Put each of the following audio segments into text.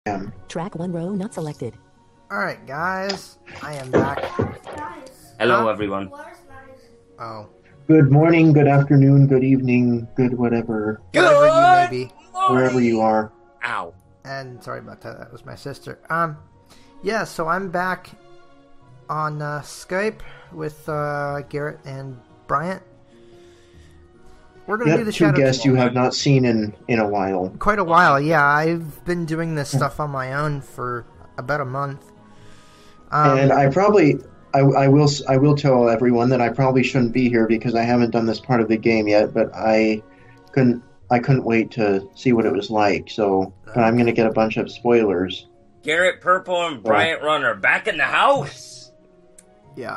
Track one row not selected. Alright, guys. I am back. Hello, Huh? everyone. Oh. Good morning, good afternoon, good evening, good whatever, Whatever you may be. wherever you are. Ow. And sorry about that. That was my sister. Yeah, so I'm back on Skype with Garrett and Bryant. We're going to do the Two Shadow guests you have not seen in a while. Quite a while, yeah. I've been doing this stuff on my own for about a month. And I will tell everyone that I probably shouldn't be here because I haven't done this part of the game yet, but I couldn't wait to see what it was like. So, but I'm going to get a bunch of spoilers. Garrett Purple and Bryant Runner back in the house. Yeah.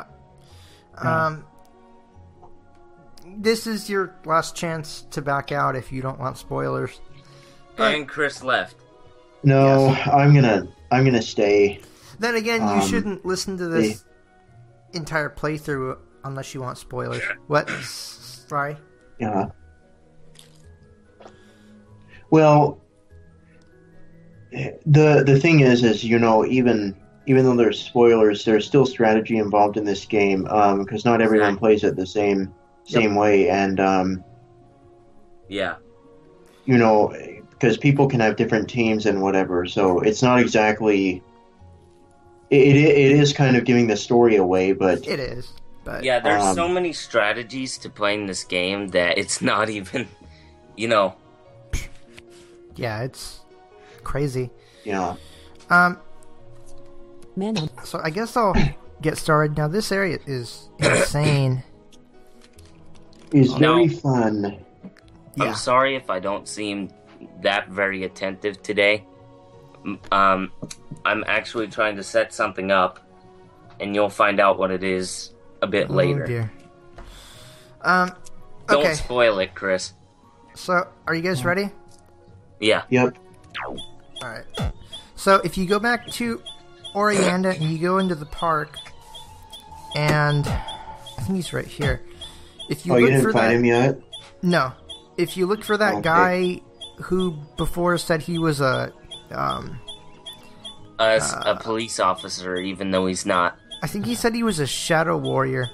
This is your last chance to back out if you don't want spoilers. And Chris left. No, Yes. I'm gonna stay. Then again, you shouldn't listen to this entire playthrough unless you want spoilers. What? Sorry? Yeah. Well, the thing is even though there's spoilers, there's still strategy involved in this game because not everyone plays it the same way, and Yeah. because people can have different teams and whatever, so it's not exactly. It is kind of giving the story away, but It is. But Yeah, there's so many strategies to playing this game that it's not even, yeah, it's crazy. yeah. Man on. So I guess I'll get started. Now, this area is insane. It's No. very fun. Yeah. I'm sorry if I don't seem that very attentive today. I'm actually trying to set something up, and you'll find out what it is a bit later. Oh, dear. Don't Okay. spoil it, Chris. So, are you guys ready? Yeah. Yep. Alright. So, if you go back to Orianda and you go into the park, and I think he's right here. If you Oh, look you didn't for find that, him yet? No. If you look for that Okay. guy who before said he was a A police officer, even though he's not. I think he said he was a shadow warrior.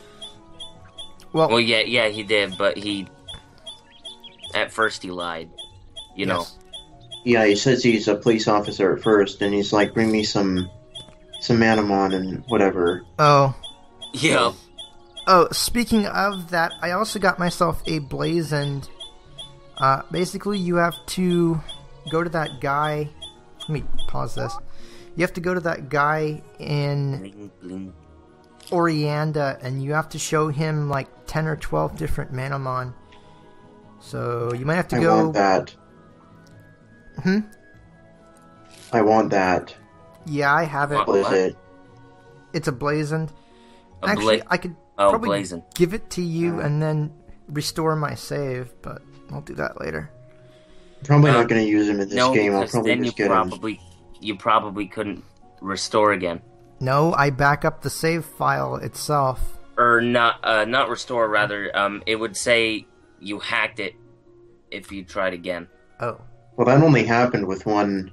Well, yeah, he did, but at first he lied. You know. Yes. Yeah, he says he's a police officer at first, and he's like, bring me some Manamon and whatever. Oh. Yeah. Oh, speaking of that, I also got myself a blazoned. Basically, you have to go to that guy. Let me pause this. You have to go to that guy in Bling, bling. Orianda, and you have to show him like 10 or 12 different Manamon. So you might have to I go. want that. Hmm? I want that. Yeah, I have it. What is it? It's a blazoned. A Actually, bla- I could Oh, probably blazing. give it to you and then restore my save, but I'll do that later. Probably not going to use him in this No, game. I'll because probably then just get him. you probably couldn't restore again. No, I back up the save file itself. Or not restore, rather. It would say you hacked it if you tried again. Oh. Well, that only happened with one.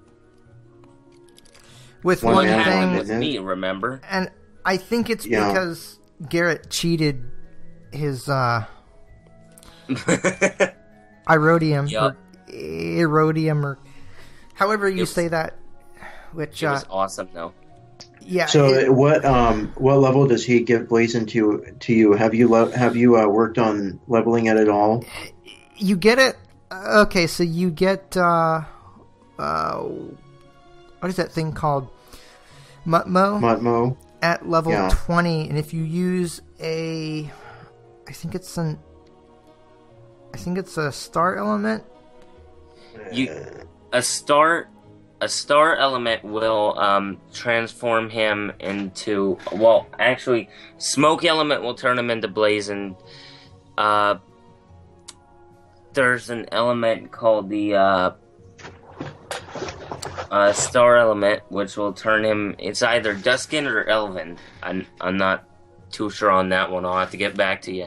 With One one Manamon, Happened thing, with didn't it? me, remember? and I think it's Yeah. because Garrett cheated his Irodium, Yup. or Erodium, or however you Yep. say that. Which, It was awesome, though. yeah. So, it- what level does he give Blazon to you? Have you worked on leveling it at all? you get it. Okay, so you get what is that thing called? Mutmo Mutmo? at level Yeah. 20, and if you use I think it's a star element. A star element will transform him into. Well, actually, smoke element will turn him into blazing. There's an element called the star element, which will turn him. It's either Duskin or Elven. I'm not too sure on that one. I'll have to get back to you.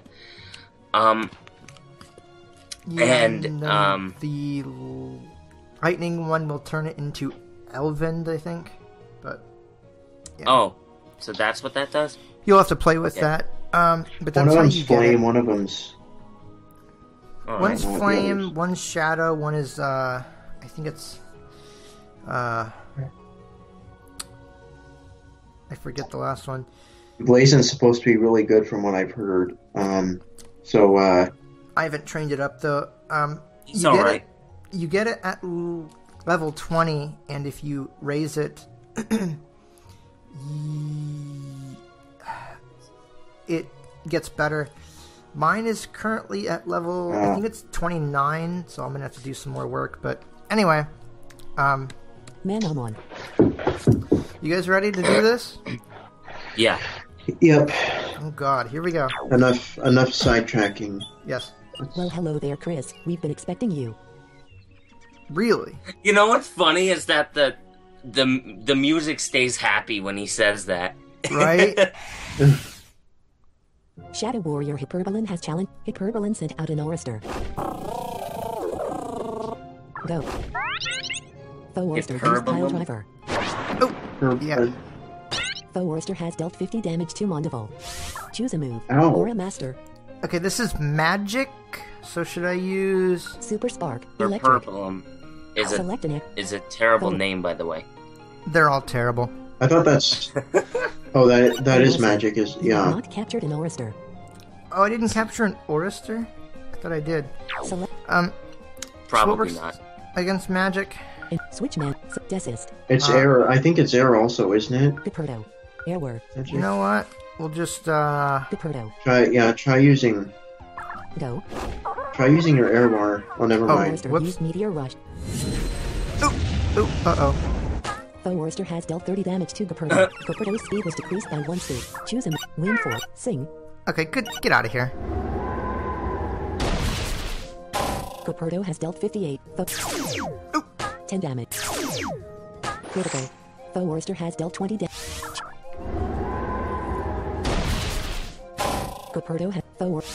Yeah, And, then the lightning one will turn it into Elvind, I think. But yeah. Oh, so that's what that does? You'll have to play with that. But that's One of how them's you get flame, it. one of them's... One's Alright. flame, one's shadow, one is I think it's I forget the last one. Blazon's supposed to be really good from what I've heard. I haven't trained it up though. It's alright. You get it at level 20, and if you raise it, it gets better. Mine is currently at level, I think it's 29, so I'm going to have to do some more work. But anyway, Man, I'm on. you guys ready to do this? Yeah. Yep. Oh god, here we go. Enough sidetracking. Yes. Well, hello there, Chris. We've been expecting you. Really? You know what's funny is that the music stays happy when he says that. Right? Shadow Warrior Hyperbolin has challenged. Hyperbolin sent out an Orister. Go. Foe Orister used pile Hyperbolin? driver. Yeah. Foe Orister has dealt 50 damage to Mondeval. Choose a move. Ow. Or a master. Okay, this is magic, so should I use... Super Spark. Or Electric. Purple Select an is a terrible Oh. name, by the way. They're all terrible. I thought that's... Oh, that is magic, is... You have Yeah. not captured an Orister. Oh, I didn't capture an Orister? I thought I did. Select Probably works- not. Against magic? and Switchman. Desist. It's air. I think it's air also, isn't it? Geperdo. Airword. You know what? We'll just, Geperdo. Try using Go. your air bar. Oh, never mind. Orister whoops. used Meteor Rush. Oh, uh-oh. Foe Orister has dealt 30 damage to Geperdo. Geperdo's speed was decreased by 1 speed. Choose a win for sing. Okay, good. Get out of here. Geperdo has dealt 58. 10 damage. Critical. Foe Orister has dealt 20 damage. Geperdo has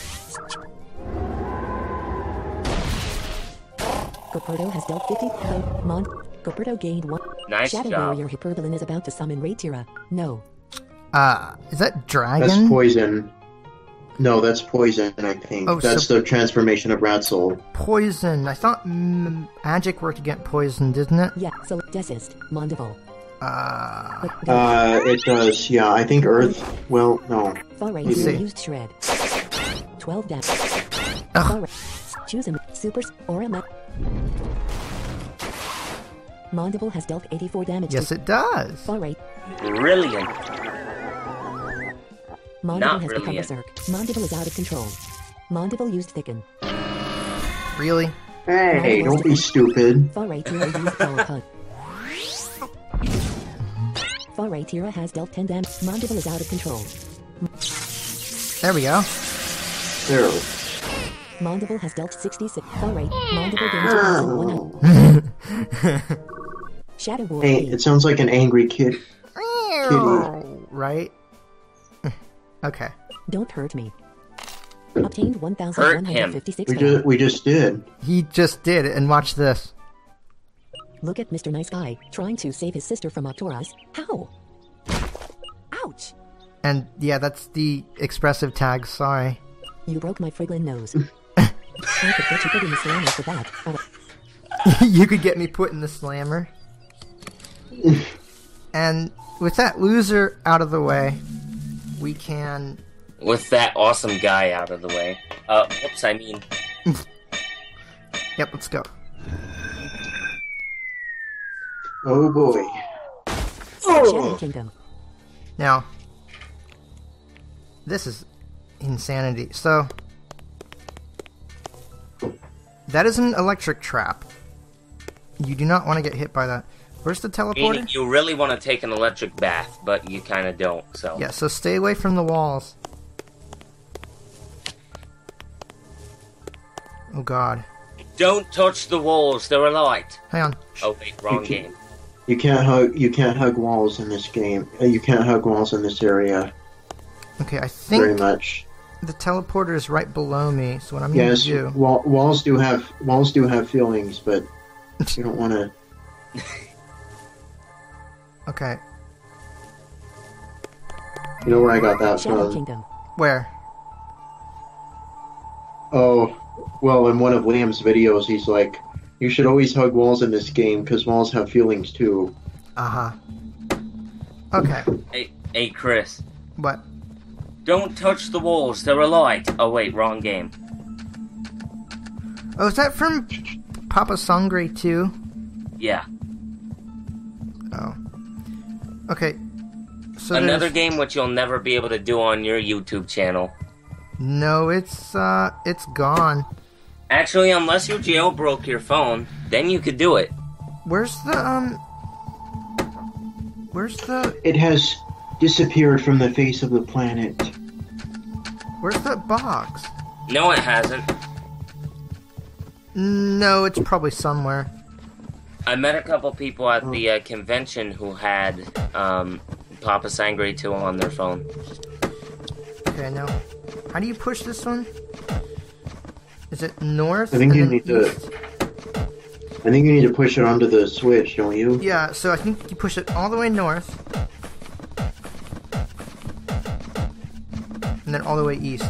Geperdo has dealt 50. Geperdo gained 1. Nice Shadow job. Warrior Hyperbolin is about to summon Raytira. No. Is that dragon? That's poison. No, that's poison, I think. Oh, That's so- the transformation of Ratsoul. Poison. I thought magic worked against poison, didn't it? Yeah, select Desist. Mondeval. It does, yeah. I think Earth... Well, no. Far right Let's hero see. used Shred. 12 damage. Ugh. Far right. Choose a Super Aura Map. Mondeval has dealt 84 damage. Yes, to it does. Far right. Brilliant. Mondeval Not has become brilliant. berserk. Mondeval is out of control. Mondeval used Thicken. Really? Hey, don't be stupid. Far right hero used Power Punch. Far right hero has dealt 10 damage. Mondeval is out of control. There we go. There. Mondeval has dealt 66. Far right. Mondeval gains 1,100. Shadow Warrior. Hey, it sounds like an angry kid. Right? Okay. Don't hurt me. Obtained Hurt him. 1,156 We value. just, we just did. He just did it, and watch this. Look at Mr. Nice Guy, trying to save his sister from Octoras. How? Ouch! And yeah, that's the expressive tag, sorry. You broke my friggin' nose. I could get you put in the slammer for that. You could get me put in the slammer. And with that loser out of the way, we can... With that awesome guy out of the way. Whoops, I mean... Yep, let's go. Oh boy. Shadow Kingdom. Now, this is insanity. So, that is an electric trap. You do not want to get hit by that. Where's the Meaning teleporter? you really want to take an electric bath, but you kind of don't, so... Yeah, so stay away from the walls. Oh god. Don't touch the walls, they're alight. Hang on. Shh. Oh wait, wrong Okay. game. You can't hug walls in this game. You can't hug walls in this area Okay, I very think much. the teleporter is right below me, so what I'm going Yes, to do... walls do have feelings, but you don't want to. Okay. You know where I got that Shadow from? Kingdom. Where? Oh, well, in one of Liam's videos, he's like, you should always hug walls in this game, because walls have feelings too. Uh-huh. Okay. Hey, Chris. What? Don't touch the walls, they're alight. Oh wait, wrong game. Oh, is that from Papa Sangre 2? Yeah. Oh. Okay. So Another there's- game which you'll never be able to do on your YouTube channel. No, it's gone. Actually, unless you jailbroke your phone, then you could do it. Where's the, It has disappeared from the face of the planet. where's that box? No, it hasn't. No, it's probably somewhere. I met a couple people at the convention who had Papa Sangre 2 on their phone. Okay, now, how do you push this one? Is it north? I think and you then need to- east? I think you need to push it onto the Switch, don't you? Yeah, so I think you push it all the way north. And then all the way east.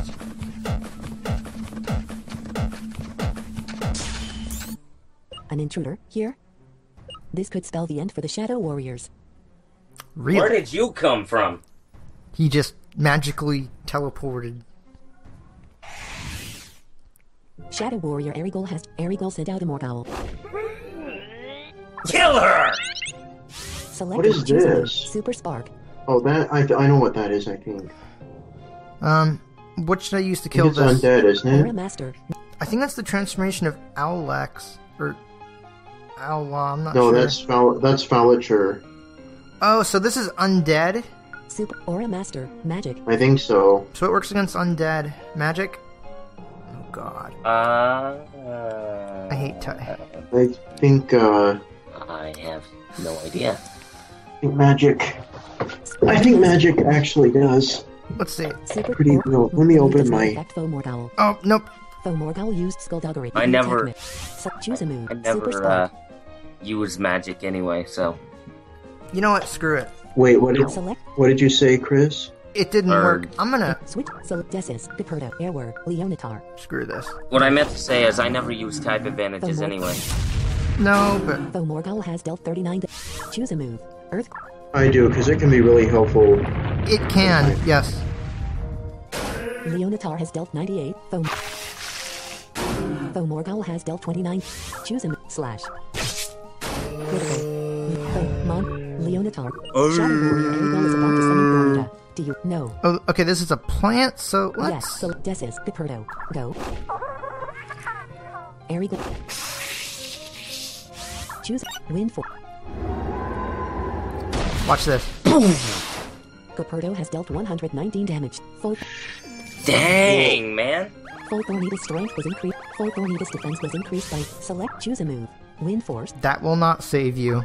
An intruder here? This could spell the end for the Shadow Warriors. Really? Where did you come from? He just magically teleported. Shadow Warrior Erigol sent out a Morgal. Kill her! Select What is choose a move. this? Super Spark. Oh, that I know what that is. I think. What should I use to I kill think it's this? undead, isn't Aura it? Master. I think that's the transformation of Owlex, or Owla, I'm not No, sure. that's Falature. Oh, so this is undead? Super Aura Master. Magic. I think so. So it works against undead magic? Oh god. I hate I think I have no idea. magic. I think magic actually does. Let's see. Super Pretty Aura- real. Let me open Does not my- affect Foe Morgal. Oh, nope. Foe Morgal used Skullduggery. I never- Choose a move. I Super never Spark. use magic anyway, so. You know what? Screw it. Wait, Select. what did you say, Chris? It didn't work. I'm gonna Switch. Select Desis. Caperta. Airword. Leonatar. screw this. What I meant to say is I never use type advantages anyway. No, but Foe Morgal has dealt 39 Choose a move. Earth. I do, because it can be really helpful. it can. Yes. Leonatar has dealt 98. Foe Morgal has dealt 29. Choose a move. Slash. Critical. Foe Mon. Leonatar. Shadow Warrior Erigol is about to summon Gorita. Do you know? Oh, okay. This is a plant, so let's. Yes. Select Desis. Caperto. Go. Erigol. Choose. Win for. Watch this. Caperto has dealt 119 damage. Full Dang, man. Thornita's strength was increased. Thornita's defense was increased by select choose a move. Wind force. That will not save you.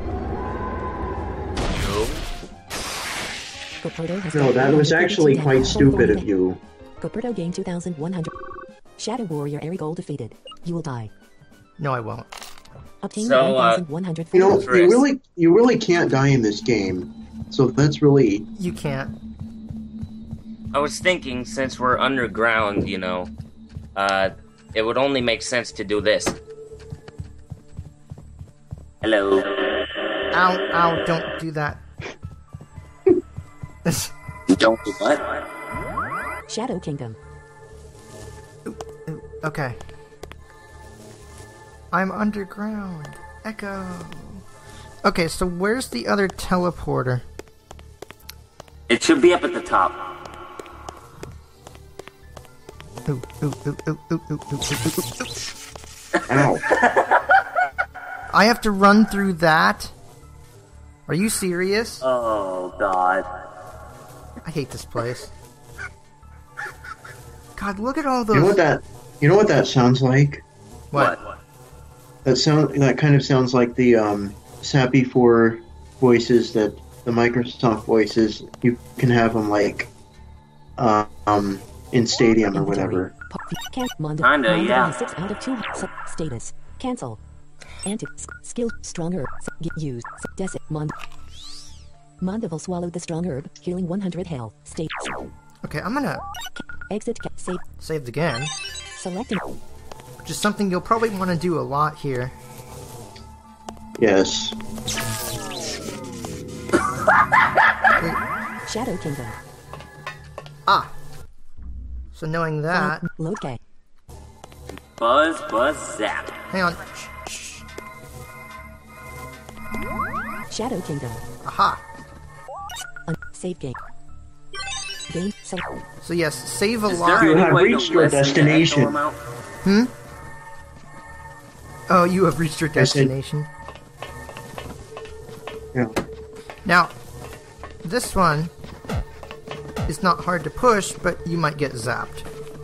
Caperto has No, dealt that was 152 actually quite damage. stupid of you. Caperto gained 2,100. Shadow Warrior Erigol defeated. You will die. No, I won't. Obtain So, 1,100. You know, Chris. you really can't die in this game. So that's really. You can't. I was thinking, since we're underground, you know, it would only make sense to do this. Hello. Ow, ow, don't do that. Don't do what? Shadow Kingdom. Okay. I'm underground. Echo. Okay, so where's the other teleporter? It should be up at the top. Ooh, ooh, ooh, ooh, ooh, ooh, ooh, ooh, ooh. Ow. I have to run through that? Are you serious? Oh, God. I hate this place. God, look at all those. You know what that sounds like? What? That kind of sounds like the Sappy 4 voices that the Microsoft voices. You can have them like in Stadium or whatever. Kinda, yeah. 6 out of 2. Status. Cancel. Anti. Skill. Stronger. Get used. Desit. Mond. Mondeville swallowed the strong herb, healing 100 health. State. Okay, I'm gonna Exit. Save. save again, Select an. which is something you'll probably want to do a lot here. Yes. Shadow Kingdom. Ah. So knowing that, Load K. Buzz, buzz, zap. hang on. Shadow Kingdom. Aha. Save game. Game. Select. So yes, save a Is lot. there You any have way to reached your lessen the destination. echo amount? Oh, you have reached your I said- destination. Yeah. Now, this one is not hard to push, but you might get zapped.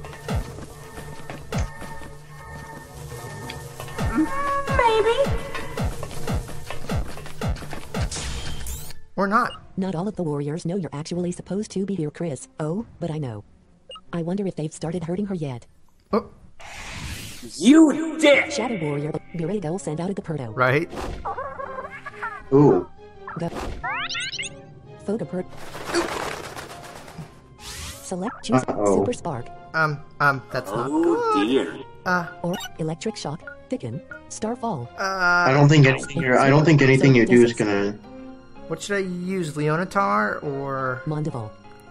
Or not. Not all of the warriors know you're actually supposed to be here, Chris. Oh, but I know. I wonder if they've started hurting her yet. Oh, You did! Shadow Warrior. Birago send out a Gaperdo. right. Ooh. Go. Photopert. Select. Choose. Uh-oh. Super Spark. That's not Oh good. dear. Or Electric Shock. Thicken. Starfall. I don't think anything you do is gonna. What should I use, Leonatar or... Mondeville.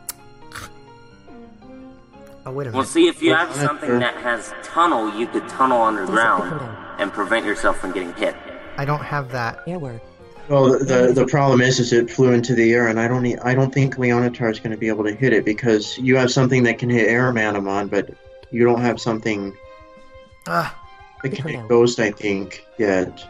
Oh, wait a Well, minute. see, if you have Sure. something that has tunnel, you could tunnel underground and prevent yourself from getting hit. I don't have that. Airword. Well, the problem is it flew into the air, and I don't think Leonatar is going to be able to hit it because you have something that can hit Air Manamon, but you don't have something Ah, that can hit Ghost, I think, yet.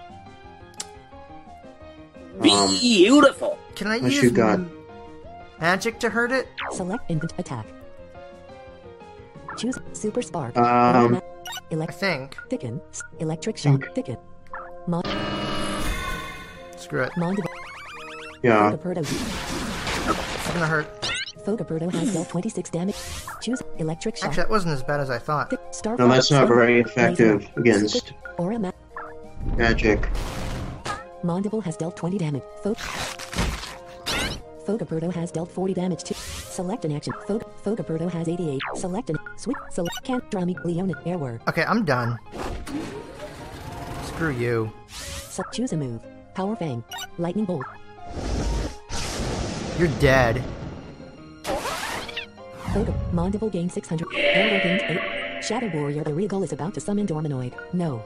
Beautiful! can I What use you got? magic to hurt it? Select Invent Attack. Choose Super Spark. Um, I think. Thicken. Electric Shock. Thicken. Screw it. Mondeville. yeah. Fogaperdo. It's gonna hurt. Fogaperdo has dealt 26 damage. Choose Electric Shock. Actually, that wasn't as bad as I thought. Starfall. No, that's not Swing. very effective Laser. against Super. Aura Ma- magic. Mondeville has dealt 20 damage. Fogaperdo has dealt 40 damage to. Select an action. Fogaperdo has 88. Select an. Switch. Select. Can't draw me. Leona. Airword. Okay, I'm done. Screw you. Choose a move. Power Fang. Lightning Bolt. You're dead. Mondeville gained 600. Airword gained 8. Shadow Warrior. The Regal is about to summon Dormanoid. No.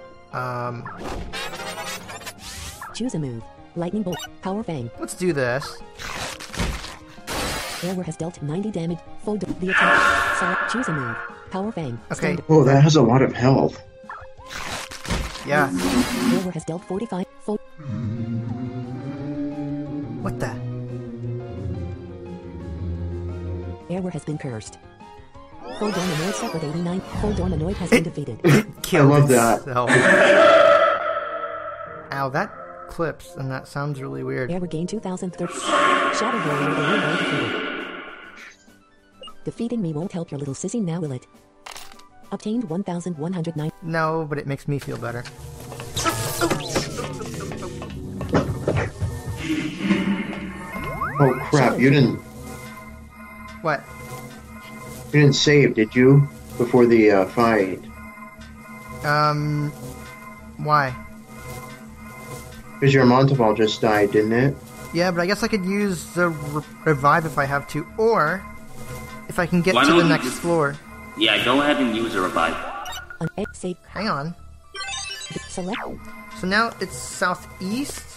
Choose a move. Lightning Bolt. Power Fang. Let's do this. Airware has dealt 90 damage. The attack. Select. Choose a move. Power Fang. Okay. Stand- Oh, that has a lot of health. Yeah. Airware has dealt 45. What the? Airware has been cursed. Full Dormanoid suffered 89. Full Dormanoid has been defeated. Killed love that. itself. Ow, that clips, and that sounds really weird. Airware gained 2030. Shadow Warrior. The Regal defeated. Defeating me won't help your little sissy, now will it? Obtained 1,109. No, but it makes me feel better. Oh crap! You didn't What? save, did you? Before the fight, Why? because your Monteval just died, didn't it? Yeah, but I guess I could use the revive if I have to, or if I can get Why to don't the you next just- floor. Yeah, go ahead and use a revive. An egg save. Hang on. Select. So now it's southeast.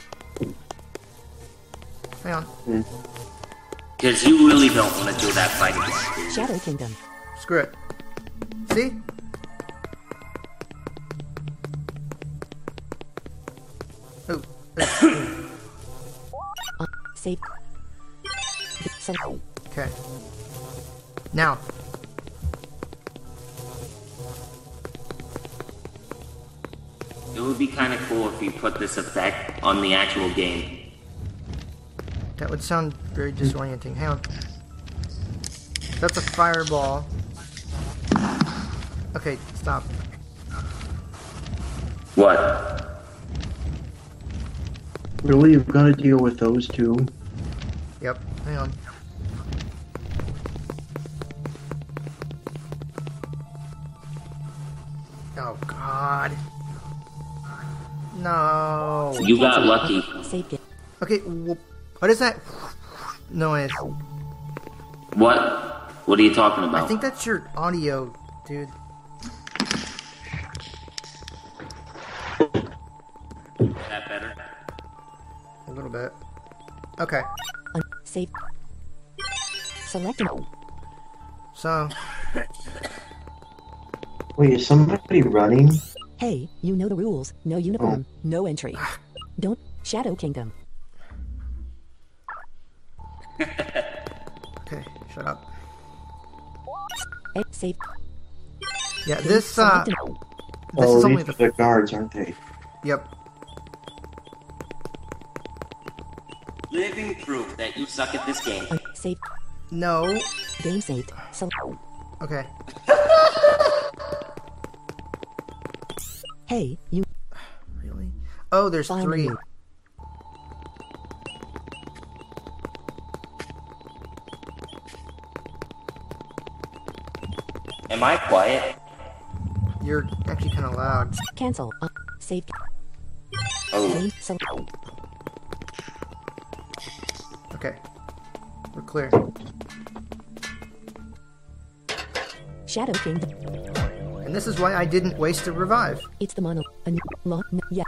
Hang on. Because you really don't want to do that fight again. Shadow Kingdom. Screw it. See? Oh. Save. Select. Okay. Now. It would be kind of cool if you put this effect on the actual game. That would sound very disorienting. Hang on. That's a fireball. Okay, stop. What? Really, you've got to deal with those two. Yep, hang on. Oh, God. No. You got lucky. Save game. Okay, what is that noise? What? What are you talking I about? think that's your audio, dude. Is that better? A little bit. Okay, Save. Select an. so... Wait, is somebody running? Hey, you know the rules. No uniform, no entry. Don't. Shadow Kingdom. Okay, shut up. Save. Yeah, this, Select this an. Oh, is only these the... are the guards, aren't they? Yep. Living proof that you suck at this game. Save. No. Game saved. Okay. Hey, you. Really? Oh, there's Find 3. you. Am I quiet? You're actually kind of loud. Cancel. Save. Oh, Game. Select. Okay. We're clear. Shadow Kingdom. And this is why I didn't waste a revive. It's the mono. A new. Yeah.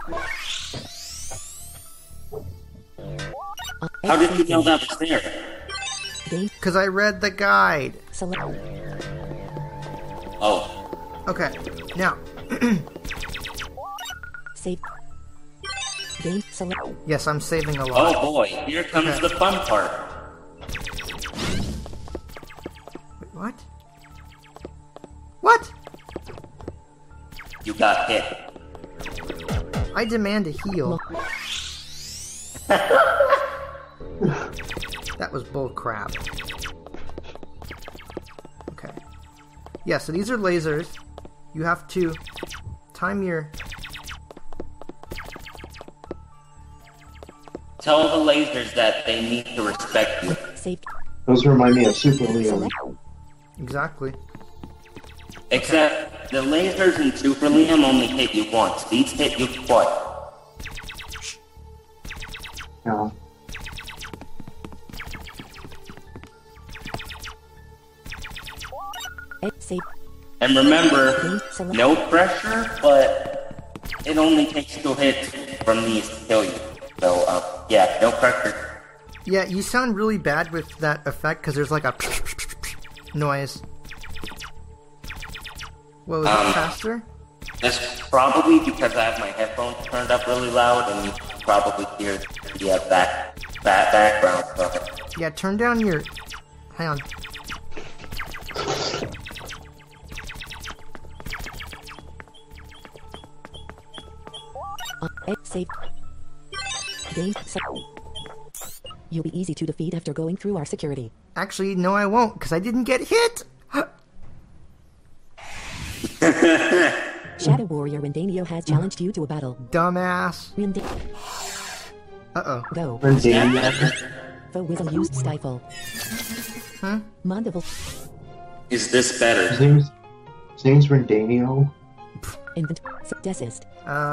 how did you know that was there? Game. Because I read the guide. Select. Oh, Okay. Now, Save. Game. Select. yes, I'm saving a lot. oh boy, here comes Okay. the fun part. Wait, what? What? You got hit. I demand a heal. That was bull crap. Okay. Yeah, so these are lasers. You have to time your... Tell the lasers that they need to respect you. Save. Those remind me of Super Leon. Select. Exactly. Except the lasers in Super Liam only hit you once. These hit you twice. Yeah. Save. And remember, Game. Select. no pressure, but it only takes 2 hits from these to kill you. So, yeah, no pressure. Yeah, you sound really bad with that effect because there's like a noise. Whoa, is that faster? That's probably because I have my headphones turned up really loud, and you can probably hear the background stuff. Yeah, turn down your... Hang on. Save. Game. You'll be easy to defeat after going through our security. Actually, no I won't, because I didn't get hit! Shadow Warrior Rendanio has challenged you to a battle. Dumbass. Uh-oh. Go. The Whistle used Stifle. Huh? Mandeville. Is this better? His name's Rendanio. Invent. Desist.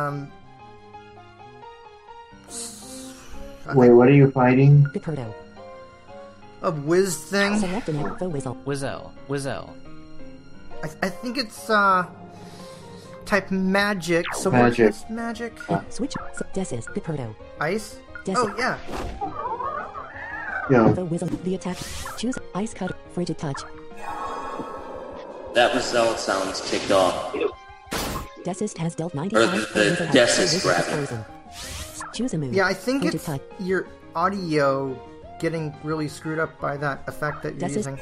Wait, what are you fighting? Caperto. A whiz thing? Select an the Whistle. Wizell. I think it's, type magic, so Magic. what's this magic? Switch. Desist. Caperto. Ice? Desist. Oh, yeah. Yeah. The Whistle. The attack. Choose Ice Cut. Frigid Touch. That result sounds ticked off. Desist has dealt Or 95. the Desist, rather. Frozen. Choose a move. Yeah, I think Frigid it's Touch. your audio getting really screwed up by that effect that you're This is- using.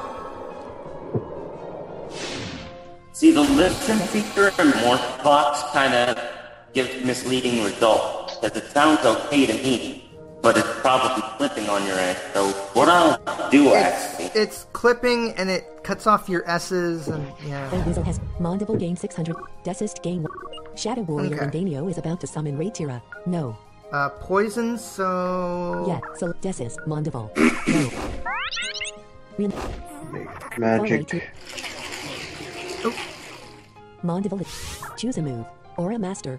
See, the listen feature in Morph Box kind of gives misleading results, because it sounds okay to me, but it's probably clipping on your end. So what I'll do actually, It's clipping and it cuts off your S's and The yeah. Whistle has Mandible gain 600. Desist gain 1. Shadow Warrior Okay. Rendanio is about to summon Raytira. No. Poison, so... Yeah, so this is Mondival. No. Real Magic. Oh, Mondival. Choose a move. Aura Master.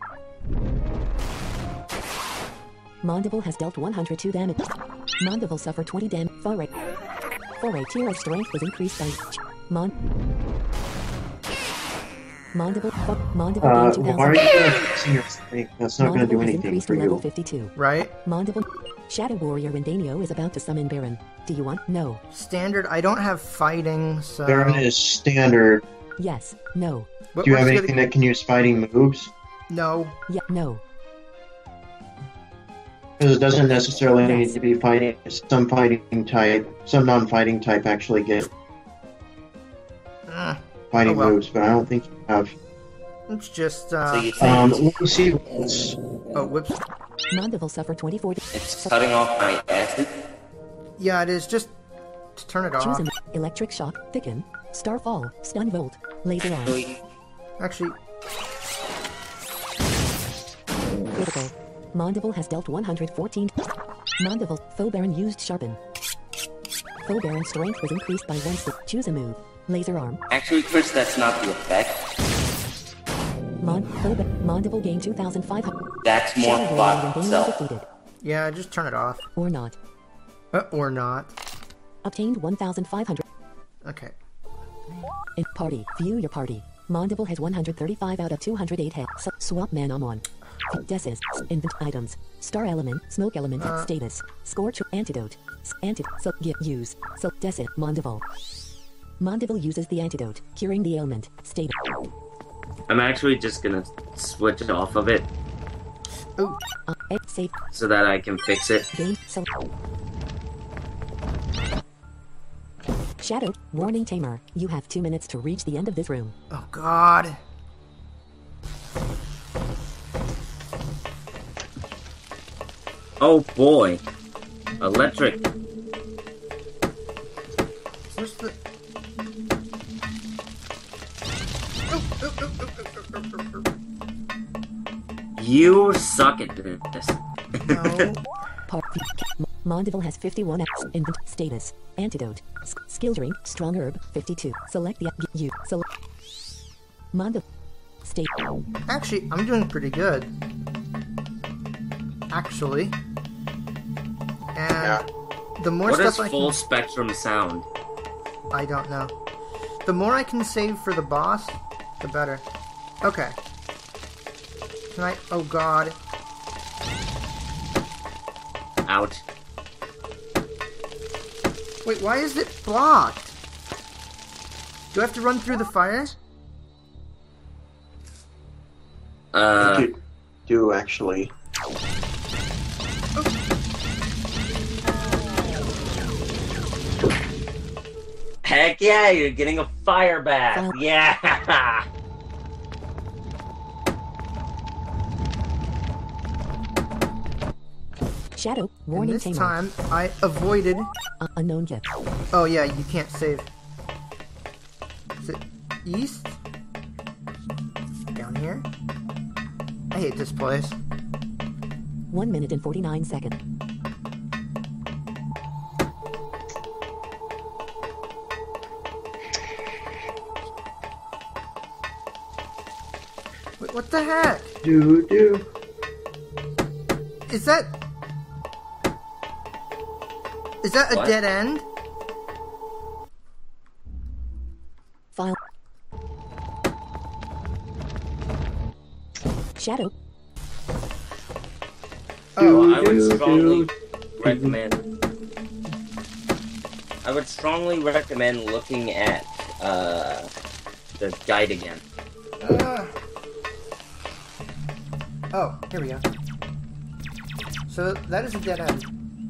Mondival has dealt 102 damage. Mondival suffered 20 damage. Foray. Foray tier of strength was increased by... Mondival gained Why are 2000. you going to fixing your snake? That's not going to do Mondival has anything increased for to level you. 52. right. Mandible. Shadow Warrior Windanio is about to summon Baron. Do you want? No. Standard, I don't have fighting, so... Baron is standard. Yes. No. What- Do you have what's the anything other- that can use fighting moves? No. Yeah. No. Because it doesn't necessarily Yes. need to be fighting. Some fighting type, some non-fighting type actually get fighting Oh, well. moves, but I don't think you have. It's just, So you think Let me see what's... Oh, whoops. Mondival suffered 24. it's cutting off my acid? Yeah, it is. Just to turn it Choose off. an electric shock, thicken, starfall, stun volt, laser arm, Actually, critical. Mondival has dealt 114. Mondival, Foe Baron used sharpen. Foe Baron strength was increased by 1. Choose a move. Laser arm. Actually, Chris, that's not the effect. Mondival gained 2,500. That's more Shadow plot Warrior Windanio itself. defeated. yeah, just turn it off. Or not. Or not. Obtained 1,500. Okay. In party. View your party. Mondival has 135 out of 208 head. Swap man on. Desis. Invent items. Star element. Smoke element. Status. Scorch. Antidote. So get use. So Desis. Mondival. Mondival uses the antidote, curing the ailment. Status. I'm actually just gonna switch off of it Ooh. Save. so that I can fix it. Gain. So. Shadow. Warning Tamer. You have 2 minutes to reach the end of this room. Oh, God. Oh boy. Electric. Where's the... You suck at this. No. Mondival has 51 X. Invent status. Antidote. Skill drink. Strong herb. 52. Select the you. Select. Mondival. State. Actually, I'm doing pretty good. Actually. And the more What is stuff I full can... spectrum sound? I don't know. The more I can save for the boss, the better. Okay. Can I... Oh, God. Ouch. Wait, why is it blocked? Do I have to run through the fire? You do actually. Heck yeah, you're getting a fire bath. Fire. Yeah. Shadow. And Warning this Tamer. time, I avoided... Unknown gift. Oh, yeah, you can't save. Is it east? Down here? I hate this place. 1 minute and 49 seconds. Wait, what the heck? Do. Is that... Is that a What? dead end? File. Shadow. Oh, I would strongly recommend. I would strongly recommend looking at the guide again. Oh, here we go. So that is a dead end.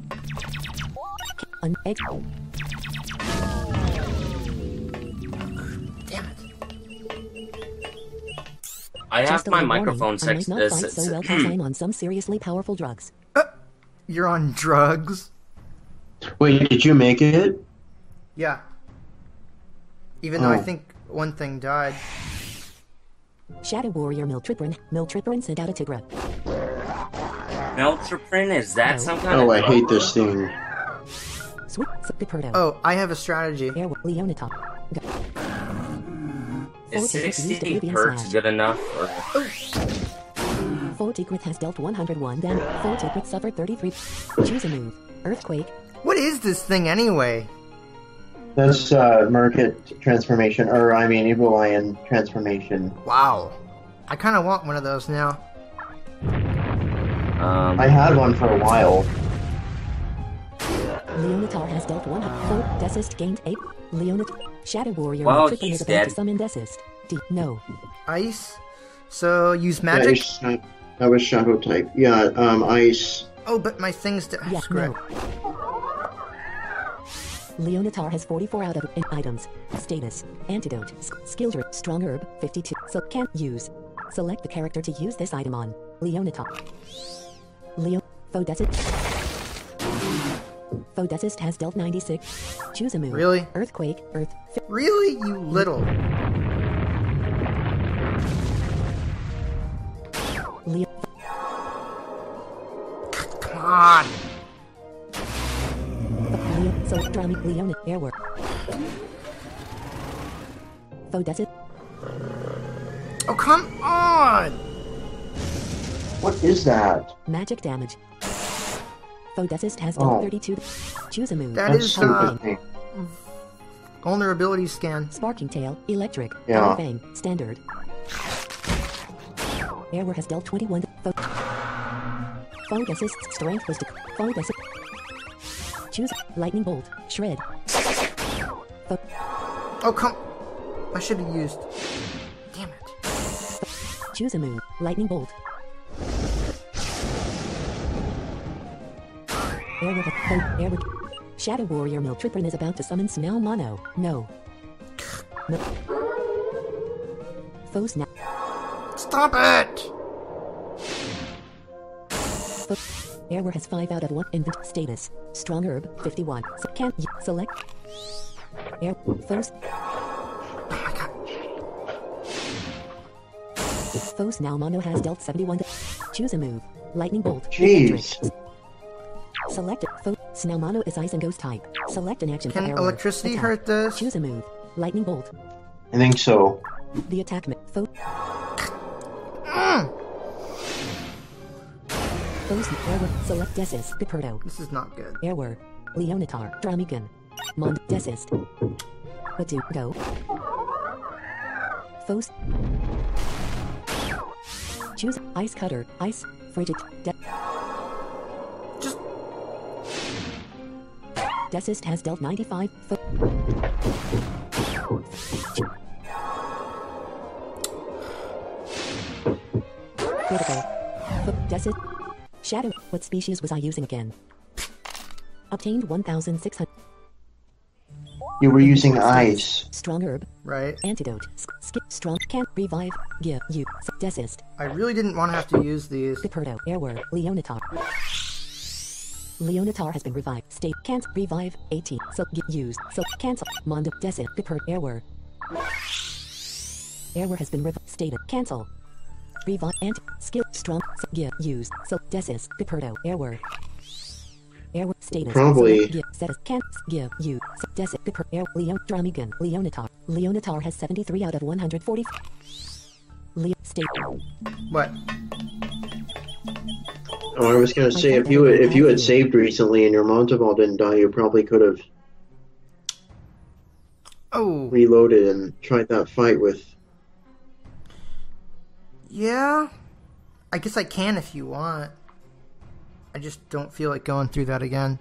Egg. Damn it. I have Just a my little warning, microphone I might sex. not fight so well because I'm on some seriously powerful drugs. You're on drugs? Wait, did you make it? Yeah. Even though I Oh. think one thing died. Shadow Warrior Miltripperin sent out a Tigra. Meltroprint, is that some kind Oh, of... I hate this thing. Sweet. Piperto. Oh, I have a strategy. Airwolf. Leonatar. Is 60 perks good enough? Or... Full Secret has dealt 101 damage. Full Secret suffered 33. Choose a move. Earthquake. What is this thing anyway? That's Murkit transformation, or I mean Evil Lion transformation. Wow. I kind of want one of those now. I had one for a while. Leonatar has dealt 1. Full Desist gained 8. Leonatar. Shadow Warrior. Well, Trippin he's is about dead. to summon Desist. No. Ice. So use magic. That was shadow type. Yeah, ice. Oh, but my thing's Yeah, screw it. no. Leonatar has 44 out of items. Status. Antidote. Skills. Strong herb. 52. So can't use. Select the character to use this item on. Leonatar. Fodesist has dealt 96. Choose a move. Really? Earthquake. Earth. Really, you little. Come on. Leona. Airwork. Fodesist. Oh, come on. What is that? Magic damage. Fodesist has dealt 32. Choose a move. That That's is stupid thing. vulnerability scan. Sparking Tail. Electric. Yeah. Fang. Standard. Airwork has dealt 21. Fodesist's strength was to. Fodesist. Choose Lightning Bolt. Shred. Oh, come. I should have used. Damn it. Choose a move. Lightning Bolt. Airwork. Shadow Warrior Meltriprin is about to summon Smell Mono. No. Foes now. Stop it! Airwork has 5 out of 1. Invent status. Strong herb. 51. Can't select. Air. Foes. Oh my god. Foes now Mono has dealt 71. Choose a move. Lightning Bolt. Jeez. Electric. Select it. Snowmano is ice and ghost type. Select an action for Can arrow. electricity Attack. hurt this? Choose a move. Lightning Bolt. I think so. The attack. Foes. Airwork. Select Desist. Piperto. This is not good. Airwork. Leonatar. Dramigan. Mond. Desist. Badu. Go. Foes. Choose Ice Cutter. Ice. Frigid. Just Desist has dealt 95. Critical. Desist. Shadow. What species was I using again? Obtained 1,600. You were using ice. Strong herb. right. Antidote. Skip. Strong. Can't revive. Give. You. Desist. I really didn't want to have to use these. Piperto. Airword. Leonatar. Leonatar has been revived. State. Can't revive. 18. So get used. So cancel. Mondo. Desist. Piper. Airword. Airword has been revived. Stated. Cancel. Revive. Ant. Skill. Strong. So give. Used. So desist. Piperto. Airword. Airword. Status. Probably. Give. Status. Can't give. You. So desist. Piper. Air. Leon. Dramigan. Leonatar. Leonatar has 73 out of 140. Leo. State. What? Oh, I was gonna say if you had saved recently and your Monteval didn't die, you probably could have Oh. reloaded and tried that fight with. Yeah. I guess I can if you want. I just don't feel like going through that again.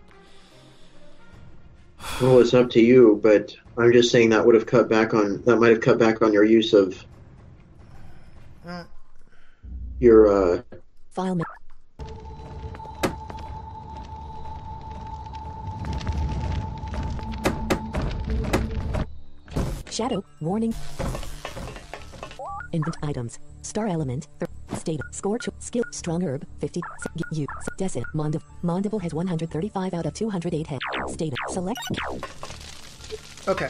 Well, it's up to you, but I'm just saying that might have cut back on your use of your File. Shadow. Warning. Invent items. Star element. State. Scorch. Skill. Strong herb. 50. You. Desert. Mondible has 135 out of 208 head. State. Select. Okay.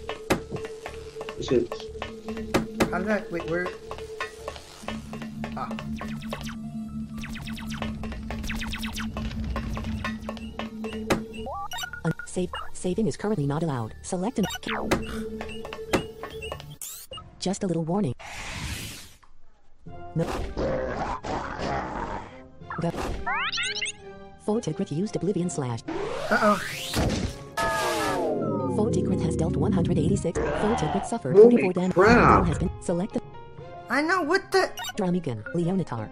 is it How did I... Wait, where... Ah. Saving is currently not allowed. Select an. Just a little warning. No. Go. Photigrit used Oblivion Slash. Uh-oh. Photigrit has dealt 186. Photigrit suffered Holy 44 damage. crap. Has been selected. I know, what the... Dramigan, Leonatar.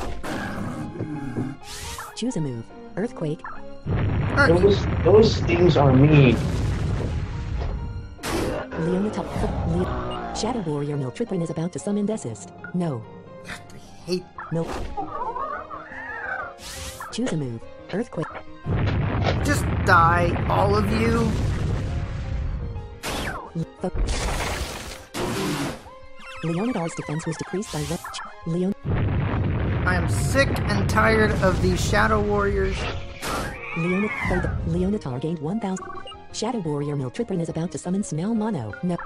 Choose a move. Earthquake. Those things are mean. Leonatar. Shadow Warrior Miltriprin is about to summon Desist. No. I hate... Milk. Choose a move. Earthquake. Just die, all of you. Leonatar's defense was decreased by Leon. I am sick and tired of these Shadow Warriors. Leonatar gained 1,000. Shadow Warrior Miltriprin is about to summon Smell Mono. No.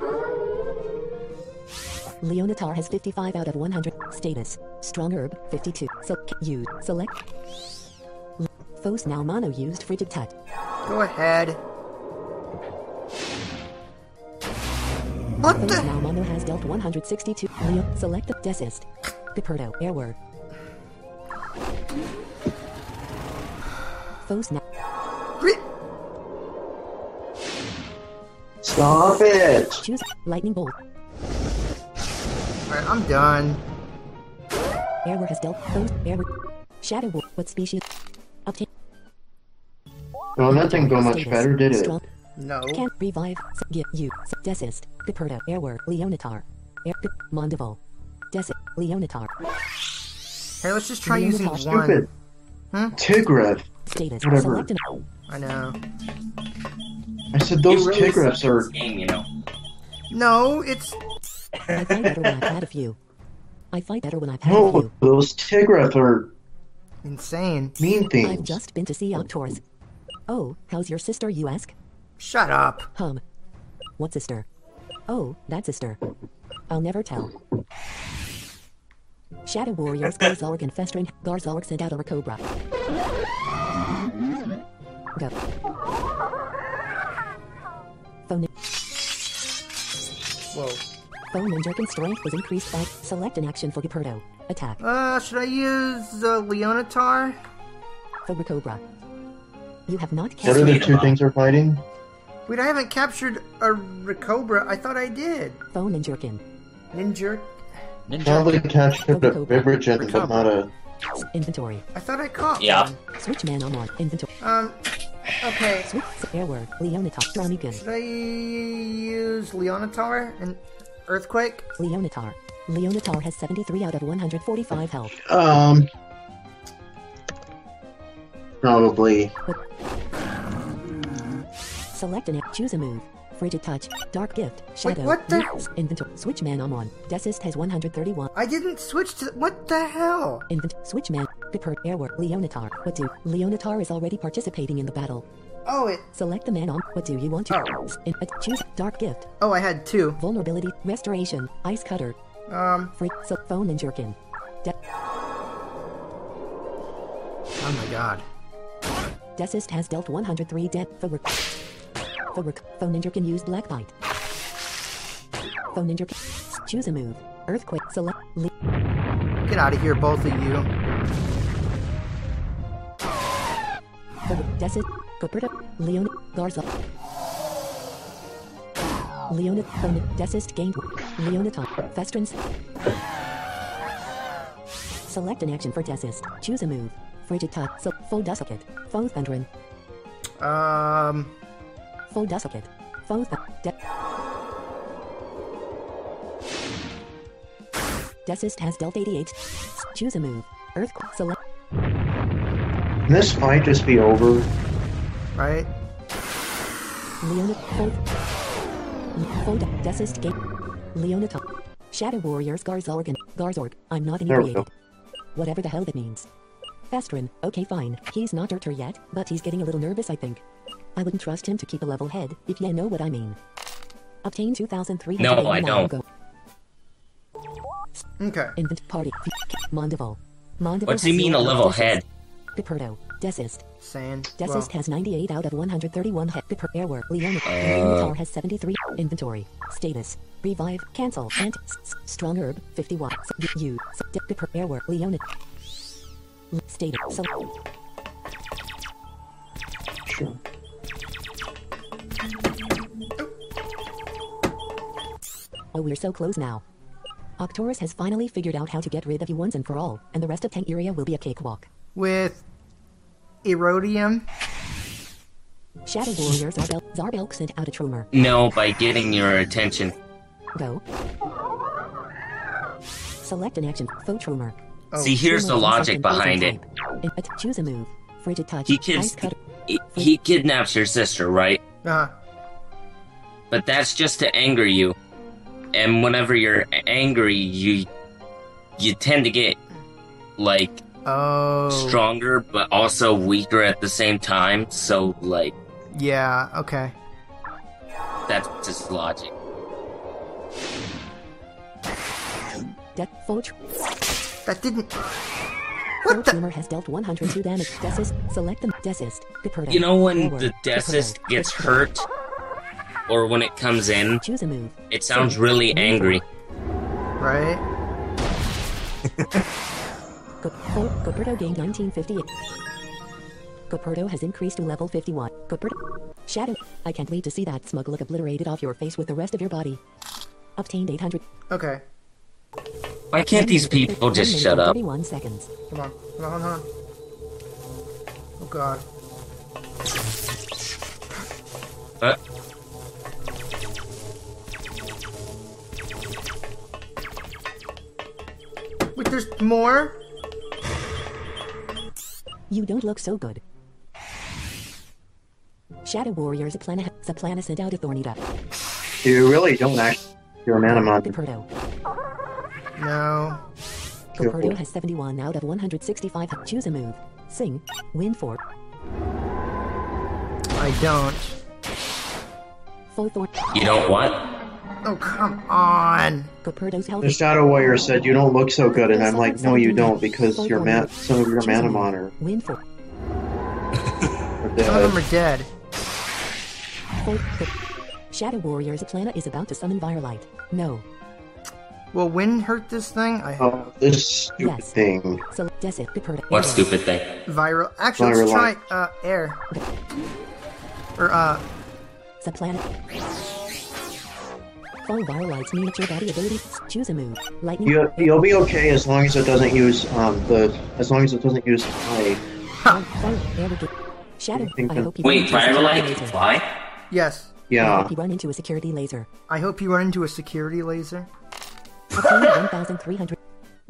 Leonatar has 55 out of 100. Status. Strong Herb, 52. Use. Select. Foes now Mono used Frigid Touch. Go ahead. What Foes the... now Mono has dealt 162. Select the Desist. Caperto. Airword. Foes now. Stop it! Choose Lightning Bolt. Alright, I'm done. Airword has dealt. Foes. Airword. Shadow War. What species? Obtain. Well, that didn't go much Status. better, did it? No. Can't revive. Get you. Desist. Caperto. Airword. Leonatar. Mondival. Desist. Leonatar. Hey, let's just try using one. Stupid. Tigreff. Status. Whatever. Select an. I know. I said those You really Tigreffs suck at are... this game, you know. No, it's... I fight better when I've had a few. I fight better when I've had a No, few. those Tigreffs are insane. mean I've things. just been to see Octors. Oh, how's your sister, you ask? Shut up. What sister? Oh, that sister. I'll never tell. Shadow Warriors, Garzorg and Festering. Garzorg sent out a Cobra. Go. Phone. Whoa. Phone and Jerkin strength was increased by. Select an action for Geperdo. Attack. Should I use Leonatar? For Cobra. You have not What are the captured. two things they're fighting? Wait, I haven't captured a Recobra. I thought I did. Phone and Jerkin. Ninja? Probably catch a Vibrigent, but not a... Inventory. I thought I caught Yeah. one. Switch man on inventory. Okay. Switch Airword. Leonatar. Dramigan. Should I use Leonatar and Earthquake? Leonatar. Leonatar has 73 out of 145 health. Probably. Select an choose a move. Frigid Touch. Dark Gift. Shadow. what the- Inventory. Switch man on. Desist has 131. I didn't switch to... What the hell? Switch man. Gepard. Airword. Leonatar. What do? Leonatar is already participating in the battle. Oh, it... Select the man on. What do you want to? Choose Dark Gift. Oh, I had two. Vulnerability. Restoration. Ice Cutter. Phone and Jerkin. Oh my god. Desist has dealt 103 dead. Phone and Jerkin used Black Bite. Phone and Jerkin. Choose a move. Earthquake. Select. Get out of here, both of you. Desist. Caperta. Leon. Garza. Leonid. Phone. Desist gained. Leonatar. Festrins. Select an action for Desist. Choose a move. Frigid Touch. Full Dussocket. Foe Thundrin. Full Dussocket. Foe Desist has dealt 88. Choose a move. Earthquake. Select. This might just be over. Right? Leonid. Full Desist game. Leonatar. Shadow Warriors Garzorg and Garzorg. I'm not There we inebriated. go. Whatever the hell that means. Festrin. Okay, fine. He's not Urter yet, but he's getting a little nervous, I think. I wouldn't trust him to keep a level head, if you know what I mean. Obtain 2,300. No, I don't. Okay. Invent party. Mondival. What do you mean a level head? Geperdo. Desist. Sand. Desist has 98 out of 131 per airwork. Leona has 73. Inventory. Status. Revive. Cancel. And strong herb. 51. You. Per airwork. Leona. Status. So. Sure. Oh, we're so close now. Octorus has finally figured out how to get rid of you once and for all, and the rest of Tanguria will be a cakewalk. With Erodium? Shadow Warrior Zarbelk sent out a tremor. No, by getting your attention. Go. Select an action. Faux tremor. See, here's the logic behind it. Choose a move. Frigid touch. He kidnaps your sister, right? Uh-huh. But that's just to anger you. And whenever you're angry, you tend to get, like, stronger, but also weaker at the same time. So, like... Yeah, okay. That's just logic. That didn't... What the? Has dealt 102 damage. Desist. Select the Desist. You know when the Desist gets hurt? Or when it comes in, choose a move. It sounds really angry. Right? Goperto gained 1958. Goperto has increased to level 51. Shadow. I can't wait to see that smug look obliterated off your face with the rest of your body. Obtained 800. Okay. Why can't these people just shut up? 31 seconds. Come on. Come on. Oh god. Wait, there's more? You don't look so good. Shadow Warriors Zaplana sent out a Thornita. You really don't act. You're a Manamon. Goperto. No. Goperto has 71 out of 165. Choose a move. Sing. Win 4. I don't. You don't what? Oh, come on. Goperto's healthy. The Shadow Warrior said you don't look so good, and I'm like, no, you don't, because some of your Manamon are... Win 4. Some of them are dead. Shadow Warriors Zaplana is about to summon Virolite. No. Will wind hurt this thing? Oh, this stupid thing. So, Desist, Goperto. What stupid thing? Actually, let's try, air. Or, Zaplana. Follow Virolite's miniature body ability. Choose a move. Lightning. You'll be okay as long as it doesn't use, as long as it doesn't use fly. Shadow, I hope you Wait, Virolite can fly? Yes. Yeah. I hope you run into a security laser. I hope you run into a security laser. 1,300.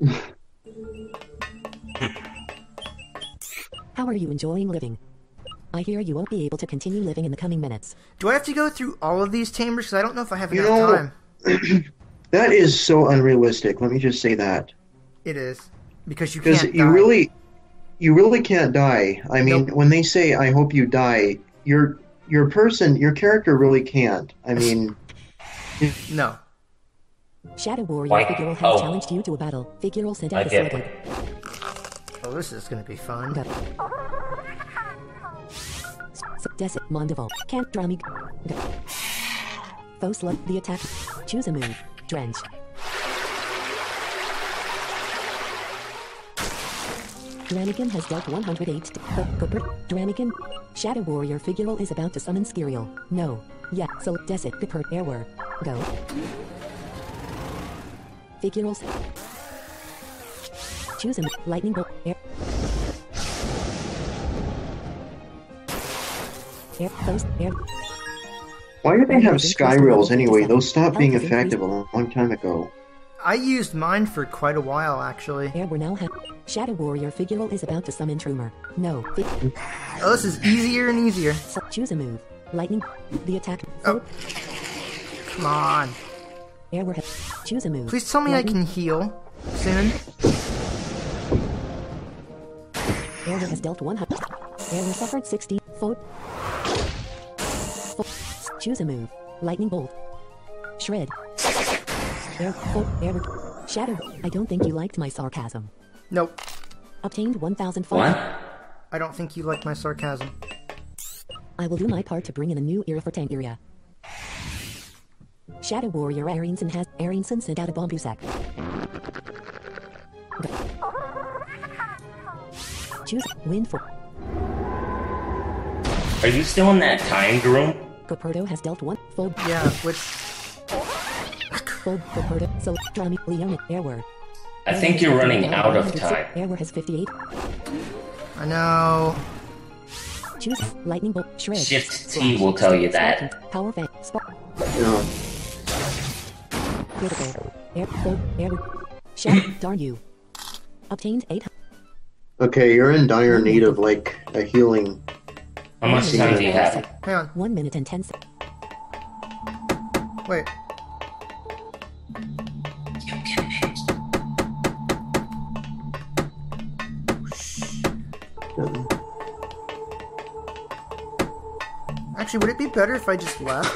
How are you enjoying living? I hear you won't be able to continue living in the coming minutes. Do I have to go through all of these chambers? Because I don't know if I have enough time. That is so unrealistic. Let me just say that. It is. Because you can't die. You really can't die. I mean, when they say, I hope you die, your character really can't. I mean... No. Shadow Warrior Figural has challenged you to a battle. Figural sent out a slugger. Oh, this is going to be fun. Desert Mondival. Can't Drami. Foe slug the attack. Choose a move. Drench. Dramigan has dealt 108. Dramigan. Shadow Warrior Figural is about to summon Skiriel. No. Yeah. So Desert Gipert Airword. Go. Figurals. Choose a lightning bolt. Air. Why do they have sky rails anyway? Those stopped being effective a long time ago. I used mine for quite a while, actually. We're now Shadow Warrior Figural is about to summon Trumer. No. Oh, this is easier and easier. So choose a move. Lightning. The attack. Oh. Come on. Choose a move. Please tell me lightning. I can heal soon. Airware has dealt 100. Airware suffered 60. Choose a move. Lightning bolt. Shred. Shadow. I don't think you liked my sarcasm. Nope. Obtained 1,005. What? I don't think you like my sarcasm. I will do my part to bring in a new era for Tangeria. Shadow Warrior Arinson sent out a Bombusak. Choose win for. Are you still in that timed room? Coperto has dealt one. Fold. Yeah, which... Fold. Coperto. Select Drami. Leona. Airword. I think you're running out of time. Airword has 58. I know... Choose Lightning Bolt. Shred. Shift T will tell you that. Power Fan. Spark. No. Critical. Air. Fold. Air. Shadow. Darn you. Obtained 8. Okay, you're in dire need of, like, a healing. How much time do you have? Hang on. 1 minute and 10 seconds. Wait. Actually, would it be better if I just left?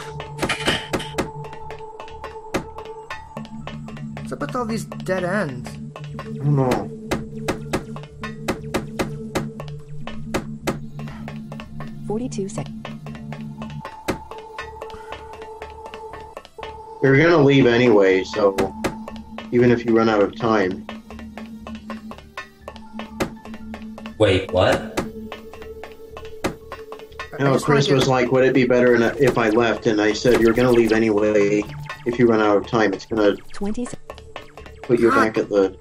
What's up with all these dead ends? I don't know. $42 seconds. You're gonna leave anyway, so even if you run out of time. Wait, what? You know, Chris was like, would it be better if I left? And I said, you're gonna leave anyway. If you run out of time, it's gonna 20 put you back at the...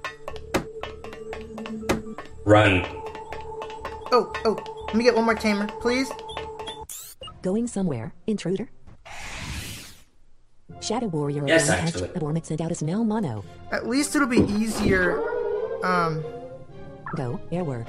Run. Oh, let me get one more tamer, please. Going somewhere, intruder. Shadow Warrior. Yes, actually. Abormix sent out is now mono. At least it'll be easier. Go, Airword.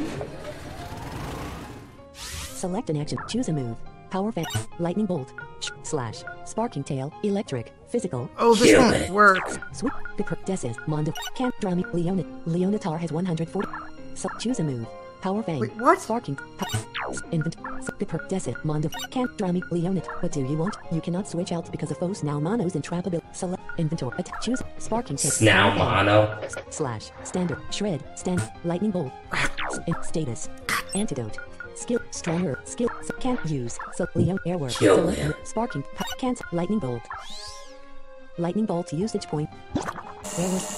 Select an action. Choose a move. Power Fan. Lightning Bolt. Slash. Sparking Tail. Electric. Physical. Oh, this Kill won't it. work. Swoop. Desis. Mondo. Can't Drami. Leonatar has 140. So choose a move. Power Fang. Wait, what? Sparking. Invent. Desis. Mondo. Can't Drami. Leonit. What do you want? You cannot switch out because of foes now mono's entrapability. Select. Inventory. Choose. Sparking Tail. Now mono. Slash. Standard. Shred. Stand. Lightning Bolt. Status. Antidote. Skill. Stronger. Skill. Can't use. So Leon Airwork. Kill Select. him. Sparking. Can't. Lightning Bolt. Lightning Bolt usage point. Airwork.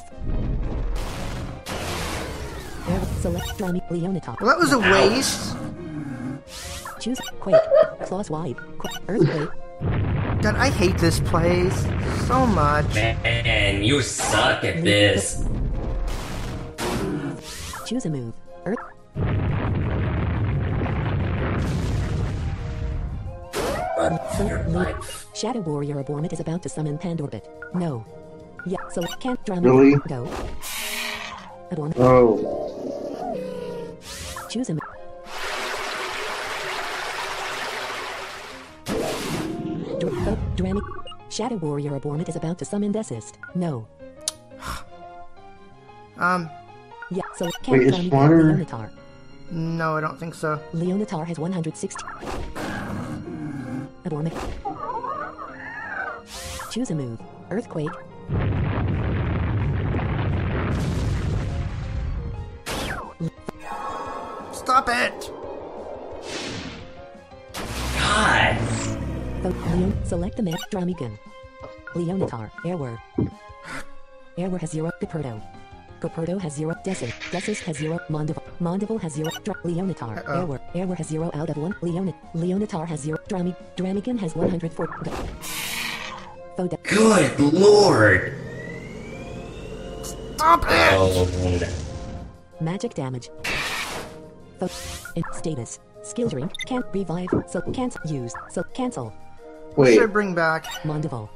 Select Drami. Leonatar. Well, that was a waste. Choose Quake. Claws wide. Earthquake. God, I hate this place so much. Man, you suck at this. Choose a move. Earth. But your life. Shadow Warrior Abormit is about to summon Pandorbit. No. Yeah, so can't Drami. Really? Go. Abormit. Oh. Choose a move. Drami. Shadow Warrior Abormit is about to summon Desist. No. Yeah, so can't Wait, is Drami. water- Leonatar. No, I don't think so. Leonatar has 160. Abormit. Choose a move. Earthquake. Stop it! God. Select the map. Dramigan. Leonatar. Airword. Airword has 0. Coperto. Coperto has 0. Desis has 0. Mondival has 0. Leonatar. Airword. Airword has 0 out of 1. Leonatar has 0. Dramigan has 104. Good lord. Stop it! Oh, Magic damage. Status. Skill drink. Can't revive. So cancel. Use. So cancel. What should I Wait. bring back? Mondival.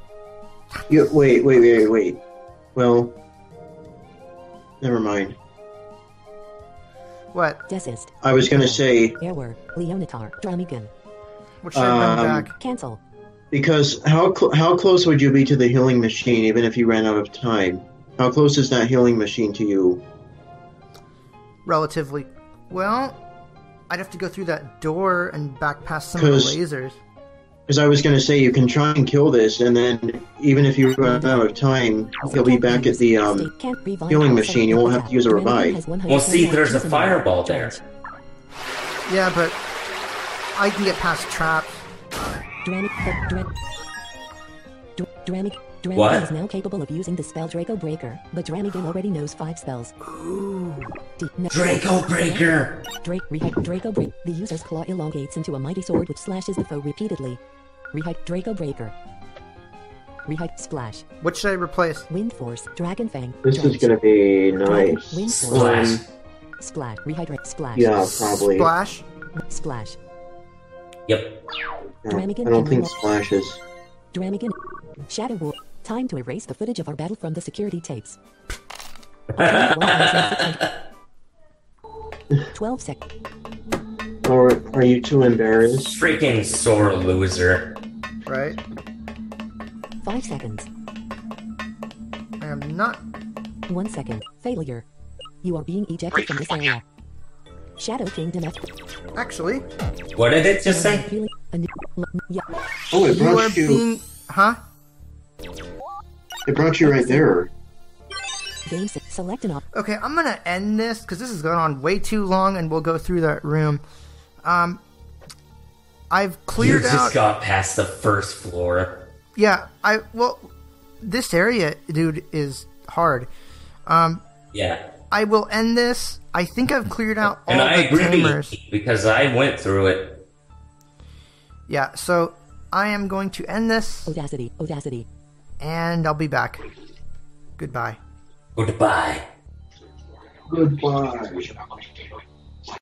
Wait. Well, never mind. What? Desist. I was gonna say, Airword. Leonatar. Dramigan. What should I bring back? Cancel. because how close would you be to the healing machine even if you ran out of time? How close is that healing machine to you? Relatively. Well, I'd have to go through that door and back past some of the 'Cause- lasers. Because I was going to say you can try and kill this, and then even if you run out of time, you'll be back at the healing machine. You won't have to use a revive. Well, see, there's a fireball there. Yeah, but I can get past traps. Dramigan is now capable of using the spell Draco Breaker, but Dramigan already knows 5 spells. Ooh. Draco Breaker! Draco Break. The user's claw elongates into a mighty sword which slashes the foe repeatedly. Rehype Draco Breaker. Rehype Splash. What should I replace? Wind Force. Dragon Fang. This is gonna be nice. Wind Splash. Splash. Rehype Splash. Yeah, probably. Splash? Splash. Yep. No, I don't think splashes. Dramigan. Shadow Wolf. Time to erase the footage of our battle from the security tapes. 12 seconds. Or are you too embarrassed? Freaking sore loser. Right? 5 seconds. I am not. 1 second. Failure. You are being ejected from this area. Shadow Kingdom F. Actually, What did it just say? Feeling a new. Yeah. Oh, it you are brought you. being. Huh? It brought you right there. Game set. Select an op. Okay, I'm gonna end this because this has gone on way too long, and we'll go through that room. I've You cleared just out. got past the first floor. Yeah, this area, dude, is hard. Yeah. I will end this. I think I've cleared out all And I the agree tamers. because I went through it. Yeah, so I am going to end this, Audacity. Audacity. and I'll be back. Goodbye. Goodbye. Goodbye.